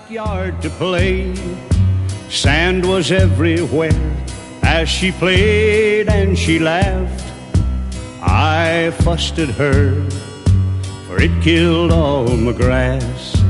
backyard to play. Sand was everywhere as she played and she laughed. I fussed at her, for it killed all my grass.